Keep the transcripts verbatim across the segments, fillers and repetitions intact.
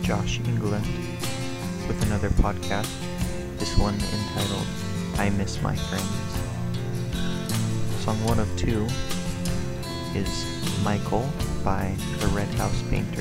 Josh England with another podcast, this one entitled I Miss My Friends. Song one of two is Michael by the Red House Painters.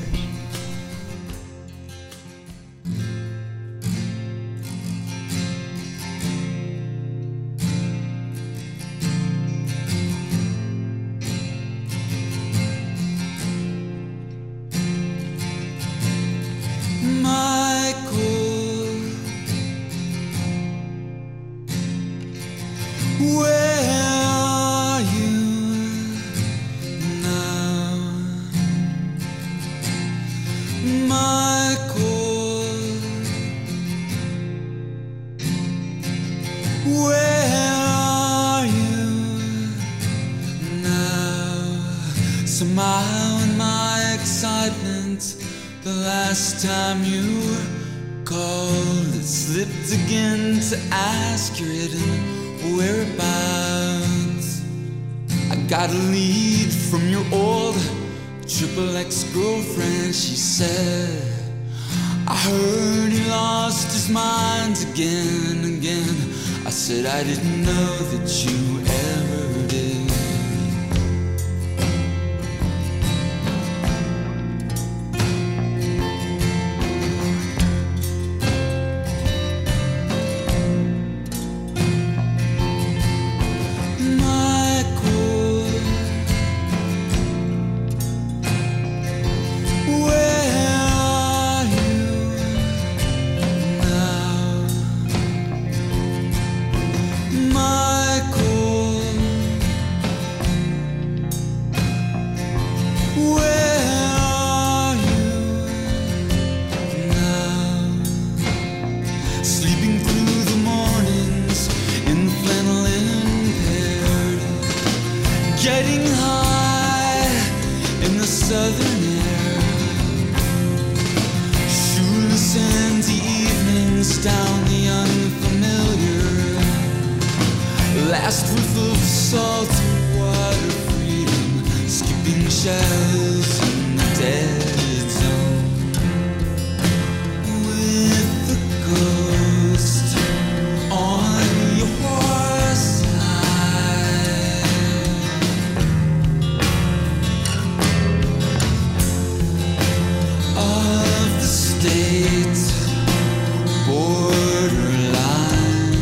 Somehow in my excitement, the last time you called, it slipped again to ask your hidden whereabouts. I got a lead from your old triple ex-girlfriend. She said, I heard he lost his mind again and again. I said I didn't know that you ever did. Getting high in the southern air, shoeless empty evenings down the unfamiliar, last whiff of salty water freedom, skipping shells in the dead zone, with the ghost on your horse. State borderline,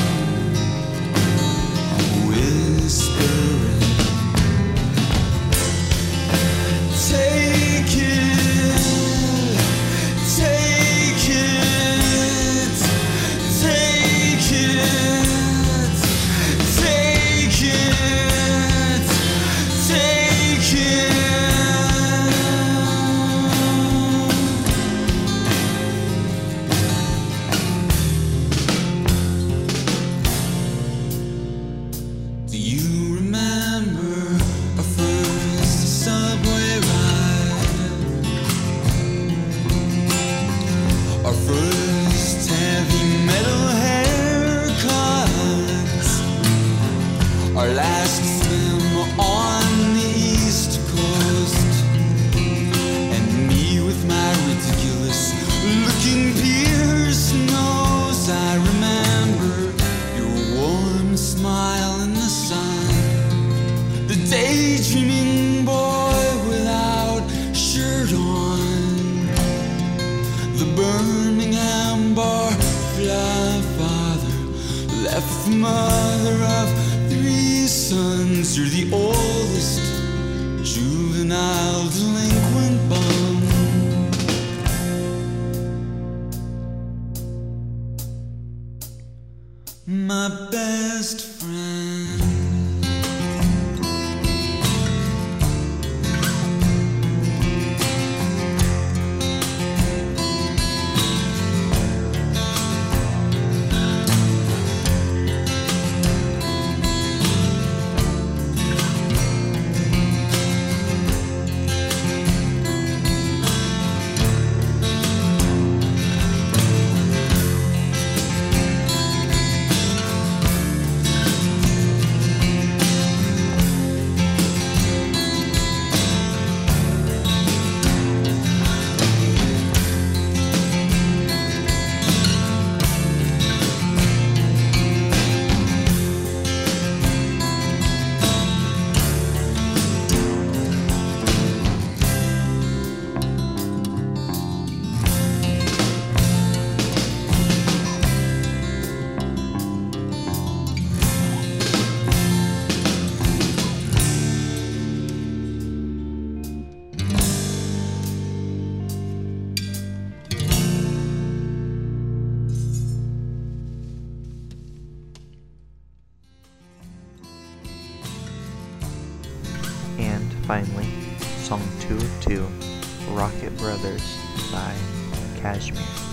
whispering, take it, take it, take it, take it, take it. Do you remember our first subway ride? Our first heavy metal haircuts? Our last swim on the East Coast? And me with my ridiculous looking pierced nose. I remember your warm smile in the sun, the daydreaming boy without shirt on, the Birmingham bar fly father, left mother of three sons. You're the oldest juvenile delinquent bum. My best friend. Song two of two, Rocket Brothers by Kashmir.